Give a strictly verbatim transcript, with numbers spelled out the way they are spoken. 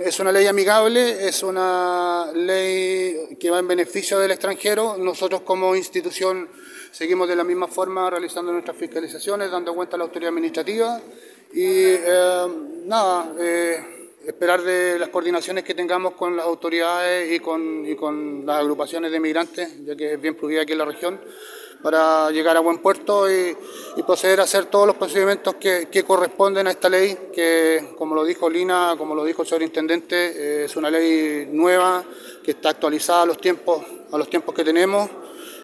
es una ley amigable, es una ley que va en beneficio del extranjero. Nosotros como institución seguimos de la misma forma realizando nuestras fiscalizaciones, dando cuenta a la autoridad administrativa y eh, nada, eh, esperar de las coordinaciones que tengamos con las autoridades y con, y con las agrupaciones de migrantes, ya que es bien fluida aquí en la región, para llegar a buen puerto y, y proceder a hacer todos los procedimientos que, que corresponden a esta ley, que como lo dijo Lina, como lo dijo el superintendente, eh, es una ley nueva que está actualizada a los tiempos, a los tiempos que tenemos.